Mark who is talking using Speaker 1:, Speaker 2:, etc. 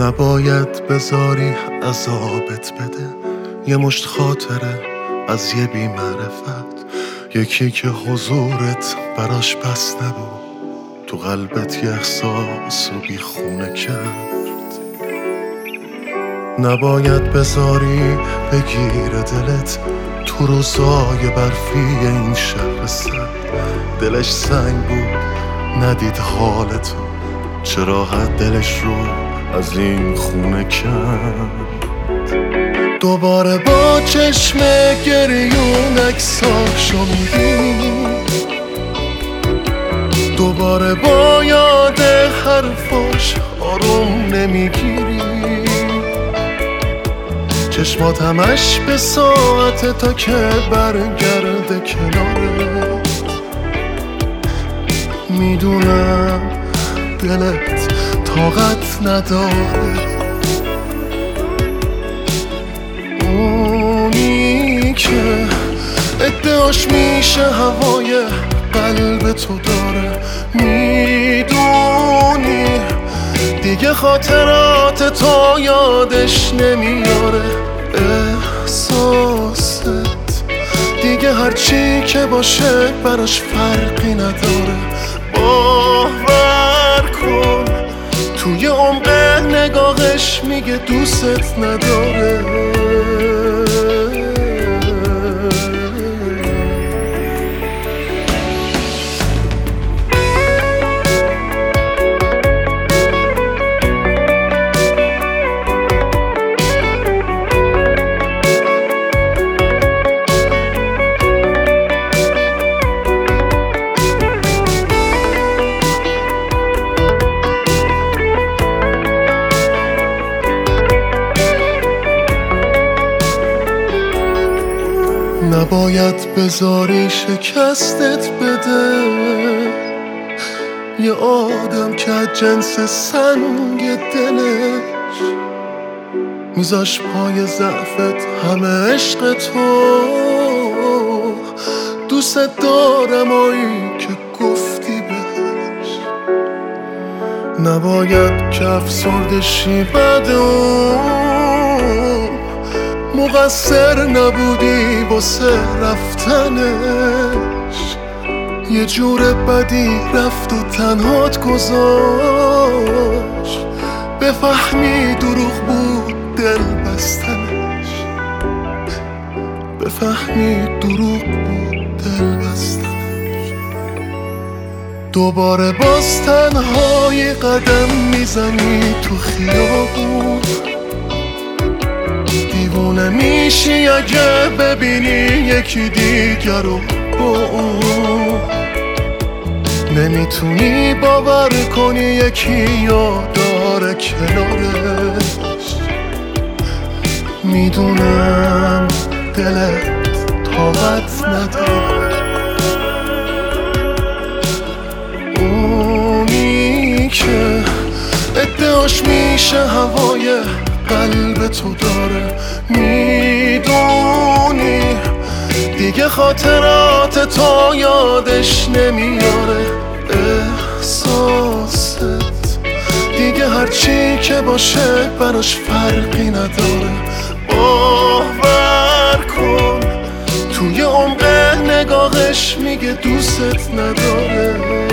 Speaker 1: نباید بذاری عذابت بده یه مشت خاطره از یه بی معرفت، یکی که حضورت براش بس نبود، تو قلبت یه احساس و بی خونه کرد. نباید بذاری بگیره دلت تو روزای برفی این شهر سرد، دلش سنگ بود ندید حالتو، چه راحت دلش رو از این خونه کرد. دوباره با چشم گریون عکساشو میبینی، دوباره با یاد حرفاش آروم نمیگیری، چشمات همش به ساعت تا که برگرده کنارت. میدونم دلت طاقت نداره، اونی که ادعاش میشه هوای قلب تو داره. میدونی دیگه خاطرات تو یادش نمیاره، احساست دیگه هرچی که باشه براش فرقی نداره. باور کن توی عمق نگاهش میگه دوست نداره. نباید بذاری شکستت بده یه آدم که جنس سنگ دلش میذاش پای ضعفت همه عشق تو. دوست دارم آیی که گفتی بهش، نباید که افسردشی بعد اون مقصر نبودی واسه رفتنش. یه جور بدی رفت و تنهات گذاشت، بفهمی دروغ بود دل بستنش، بفهمی دروغ بود دل بستنش. دوباره باز تنهایی قدم میزنی تو خیابون، دیوونه میشی اگه ببینی یکی دیگر رو با اون. نمیتونی باور کنی یکی یاداره کنارش. میدونم دلت طاقت نداره، اونی که ادعاش میشه هوای قلب تو داره. میدونی دیگه خاطرات تو یادش نمیاره، احساست دیگه هرچی که باشه براش فرقی نداره. باور کن توی عمق نگاهش میگه دوست نداره.